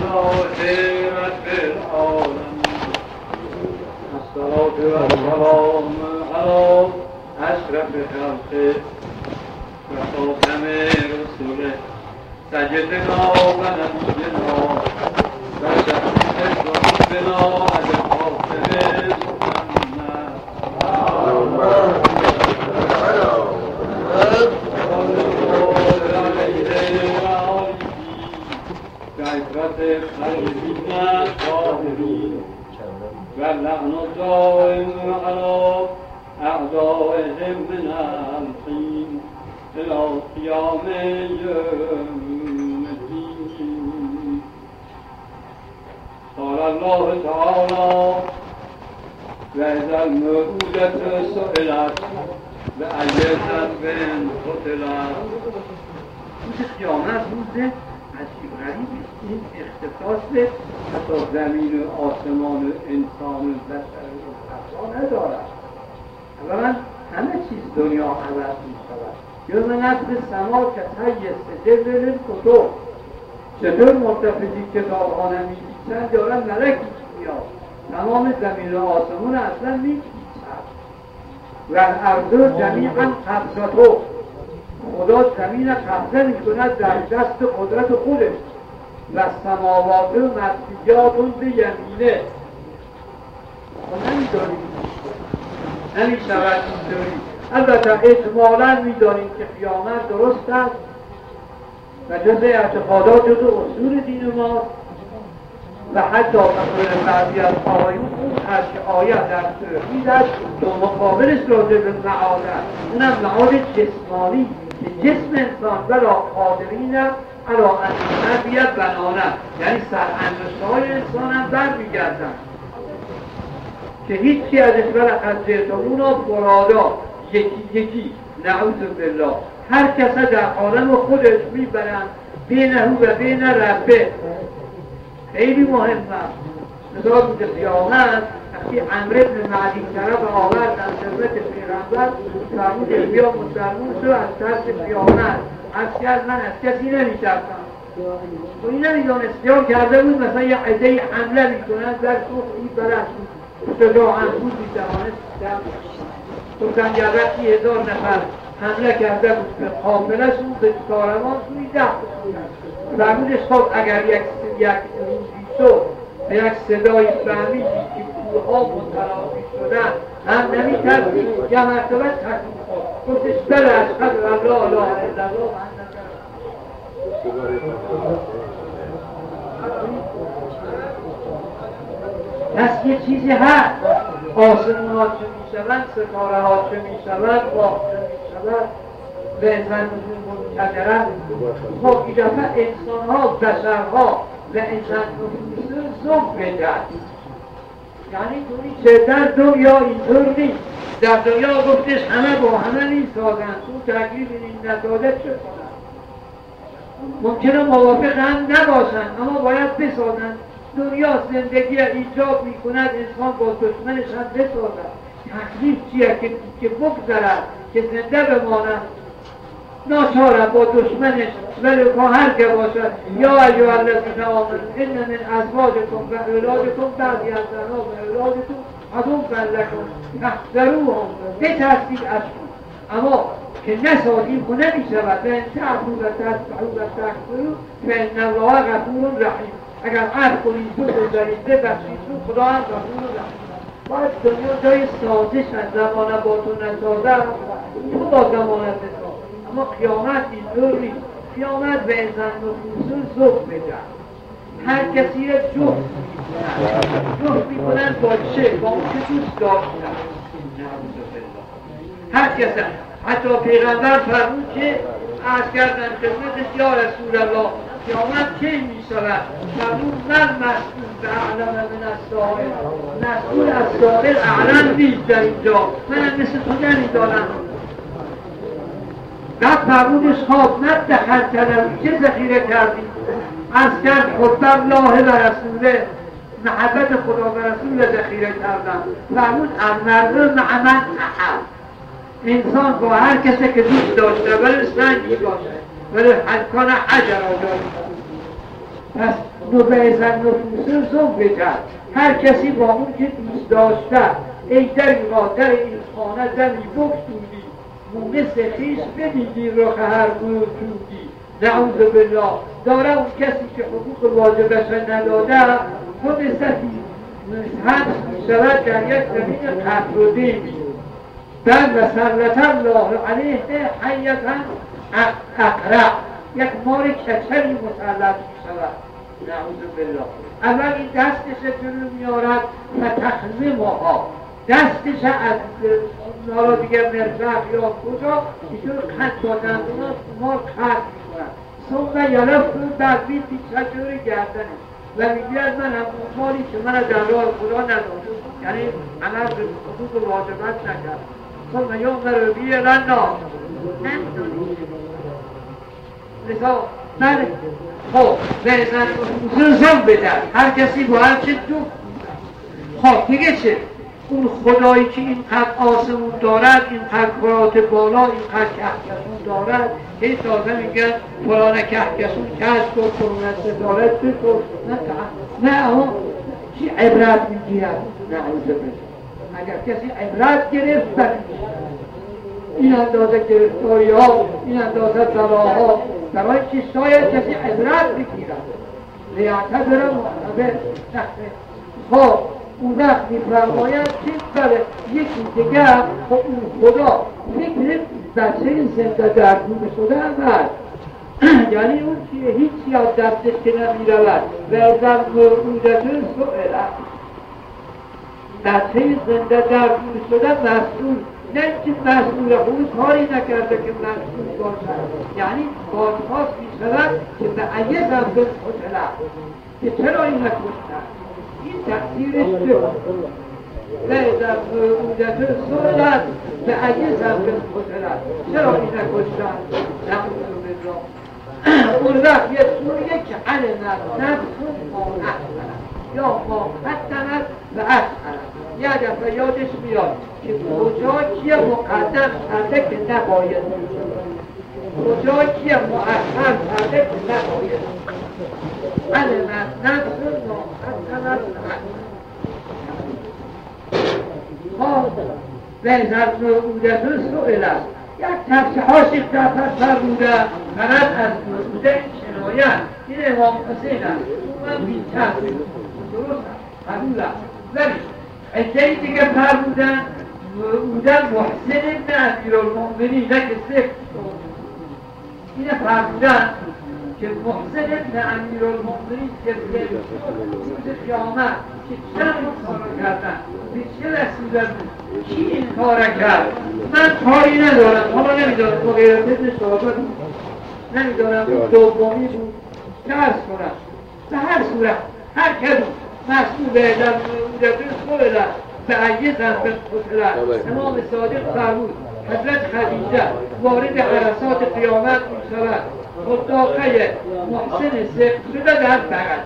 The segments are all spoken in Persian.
خيرت في العالم الصلاة والسلام على أشرف خلقه وخاتم رسوله سيدنا ونبينا وشفيع ذنوبنا أبي القاسم بعبرة خيرين قادرين واللعن الدائم على أعدائهم من الحين إلى قيام يوم الدين. قال الله تعالى وإذا الموءودة سئلت بأي ذنب قتلت. روز قیامت روز عجیب غریبی است. این اختصاص حتی زمین و آسمان و انسان و بشر و خطا ندارد. اولا همه چیز دنیا عوض می‌شود. یوم نفس سما که طی سجل للکتب، چطور مرتفعی کتاب‌ها نمی‌نویسند دارن ملکی میاد تمام زمین و آسمان اصلا می‌پیچد. و الارض جمیعا قبضته، خدا زمین قبضه می‌کند در دست قدرت خودش. و سماوات مطویات به یمینه. ما نمی‌دانیم نمی‌شود اینطوری. البته اجمالاً می‌دانیم که قیامت درست است و جزء اعتقادات جزء اصول دین ماست و حتی بقول بعضی از آیون اون هست که آیت در توحید است که مقابلش راجع به معاد است. اونم معاد جسمانی که جسم انسان ولا قادرین علا ان بیاد بنانه، یعنی سرانگشت‌های انسان هم برمیگردن که هیچی ازش ولقد جئتمونا فرادا، یکی یکی، نعوذ بالله. هر کس در عالم خودش میبرن بینه و بین ربه. خیلی مهم است. مثلا روز قیامت وقتی عمرو بن معدی طرف آورد در خدمت پیغمبر فرمود بیا مسلمان شو از ترس قیامت. عرض کرد من از کسی نمی‌ترسم. و این نمی‌دانست اختیار کرده بود مثلا یه عده‌ای حمله می‌کنن در این برش شجاعاً بود می‌توانست گفتن یه وقتی 1000 نفر حمله کرده بود به قافله‌شون به کاروان توی 10 فرمودش خب اگر یک روزی شد به یک صدای فهمیدی که کوه‌ها متلاطم شدن هم نمی‌ترسی یه مرتبه تکون خود گفتش بله اشهد ان لا اله الا الله. پس یه چیزی هست. آسمون ها چه میشوند، ستاره ها چه میشوند، باغ چه میشوند، به انسان منتظرن. خب این دفعه انسان ها، بشرها و انسان نفوس زوم بدن. یعنی توی چه در دنیا اینطور نیست. در دنیا گفتش همه با همه میسازن، تو تقریب این نتاجه چه کنن؟ ممکنه موافق هم نباشن اما باید بسازن. دنیا زندگی ایجاب میکند انسان با دشمنش هم بسازد. تکلیف چیه که بگذرد که زنده بماند ناچاره با دشمنش ولی با هر که باشد. یا ایها الذین آمنوا ان من ازواجکم و اولادکم بعضی از زنها و اولادکم عدو لکم فاحذروهم، بترسید ازشون اما که نسازیم و نمیشود. و ان تعفوا و تصفحوا و تغفروا فان الله غفور رحیم. اگر عفو کنید تو بذارید ببخشید تو خدا هم غفور رحیم. باید دنیا جای سازش از زمانه با تو نسازه تو با زمانه بساز. اما قیامت اینطور نیست. قیامت به انسان نفوس ذوق بدن. هر کسی را جفت میکنن با چه؟ با اون که دوست داشتن. هر کسی حتی پیغمبر فرمود که عرض کردن خدمتش یا رسول الله قیامت کی میشود؟ فرمود من مسئول به اعلم من السائل، مسئول از سائل اعلم نیست در اینجا، من مثل تو نمیدانم. بعد فرمودش خواب ندخل کردم چه ذخیره کردی؟ عرض کرد حب الله و رسوله، محبت خدا و رسول ذخیره کردم. فرمود المرء مع من احب، انسان با هر کسی که دوست داشته ولی سنگی باشه ولی حکان حجر آجاری. پس نبعزن نفوس زوم کرد هر کسی با اون که دوست داشته ای دریغا در این خانه دمی بکتونی مونس خیش بمیدی رخ هر موجودی نعوذ بالله داره اون کسی که حقوق واجبش نداده خود سفید حبس میشود در یک زمین قطرده‌ای بعد و سلط الله علیه حیتا اقرع یک مار کچلی مسلط میشود نعوذ بالله اول این دستش جلو میارد فتخزمها دستش از نارا دیگر مرزق یا کجا اینجور قد دادن مار قد میکنن ثم یلف بعد پیچه جور گردنش و میگوید من هم مالی که من در راه خدا نداشت یعنی عمل به حقوق واجبت نکرد ثم یؤمر به الناس لذا من خب بزن زلزل بدن هر کسی با هر چه دو خب دیگه چه اون خدایی که اینقدر آسمون دارد اینقدر کرات بالا اینقدر کهکشون دارد هی تازه میگن فلان کهکشون کشف کن فلان ستاره بکن نه اما چی عبرت میگیرد نعوذ بالله اگر کسی عبرت گرفت این اندازه گرفتاری ها این اندازه بلاها برای که شاید کسی عبرت بگیرد لیعتبر معتبر خب اون وقت میفرماید که برای یکی دیگر خب اون خدا فکر بچه زنده در دون شده همد یعنی اون که هیچی از دستش که نمیرود و ازم مرعودتون سؤلت بچه زنده در دون شده مسئول نه اینکه مسئول خود کاری نکرده که مسئول باشد یعنی بازخواست میشود که به ایه زنبه خودلت که چرا این نکشتن این تقصیرش بود و در مرعودت سؤلت به ایه زنبه خودلت چرا این نکشتن نعوذ بالله اون وقت یه سوریه که علمت نفس ما احسنت یا ما قدمت و احسنت یه دفعه یادش میاد که کجا کیه مقدم کرده که نباید کجا کیه مؤخر کرده که نباید علمت نفس ما قدمت و احسنت بهتر مرعودت سؤلت یک تفسیح هاشی دفت فرموده فقط از مرعوده کنایت این امام حسین است من بی تفسیح درست است قبول است ولی ادهی دیگه فرمودن مرعوده محسن ابن امیرالمؤمنین نه که سفت اینه فرمودن که محسن ابن امیرالمؤمنین که روز قیامت که چرا این کارا کردن به چه رسیدن کی این کارا کرد من کاری ندارم حالا نمیدارم با غیرت ابن شعبه نمیدارم دومی بود که عرض کنم به هر صورت هر کدوم مسئول در مورد سؤلت به ایه زنبه قتلت امام صادق فرمود حضرت خدیجه وارد عرصات قیامت میشود خداقه محسن سخت شده در بغل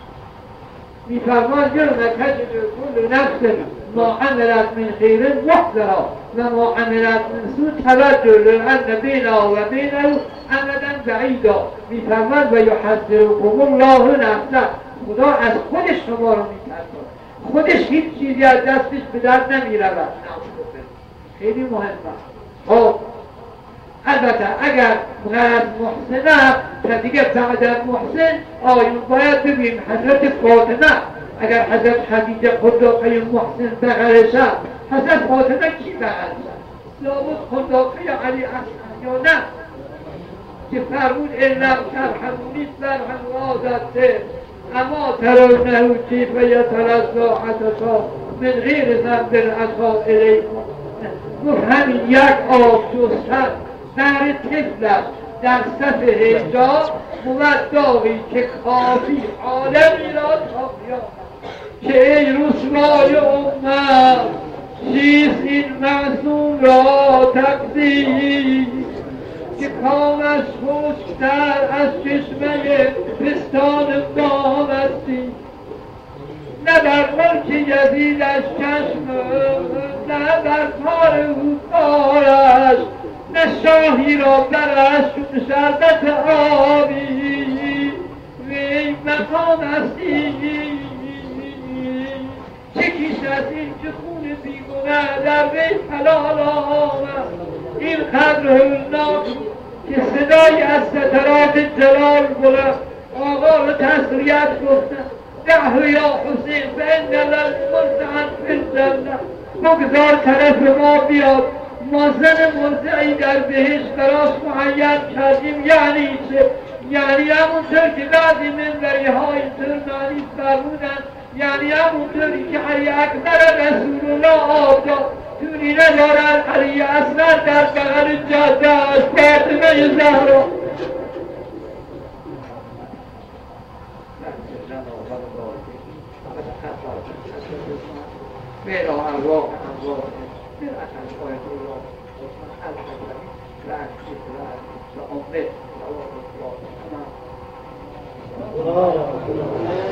میفرماد یوم تجد کل نفس ما عملت من خیر محضرا و ما عملت من سوء توجه لأن بینها و بینه امدا بعیدا میفرماد و یحذرکم الله نفسه خدا از خودش شما رو میترساند خودش هیچ چیزی از دستش به درد نمیرود خیلی مهمه خب البته اگر غرض محسنه که دیگه بعد از محسن آیون باید ببینیم حضرت فاطمه اگر حضرت خدیجه خداقه محسن بغلشه حضرت فاطمه کی بغلشه لابد خداقه علی اصلا یا نه که فرمود علم ترحمونیت برهم آزده اما ترونه کیف یتلزا عطشا من غیر زنب العطا الیکم گفت همین یک آب جستن بر طفلت در صف هجا بود داغی که کافی عالمی را تا قیامت که ای رسوای امت چیست این معصوم را تقدیر که کامش خشک‌تر از چشمه پستان بامستی نه بر ملک یزیدش چشم نه بر کار او کارش نه شاهی را برش شربت آبی وی مقام هستی چه کیش از این که خون بیگناه در وی حلال آمد این قدر هولناک که صدای از سترات جلال بلند آقا رو تسلیت گفتن دعه یا حسین فإن للمرضعن فی الجنه بگذار طرف ما بیاد ما زن مرضعی در بهشت براش معین کردیم یعنی چه؟ یعنی همونطور که بعضی منبری ها اینطور معنی فرمودن یعنی همونطوری که علی اکبر رسول الله آبداد توری ندارن علی اصغر در بغل جاده از فاطمه زهرا مهر ارواح الله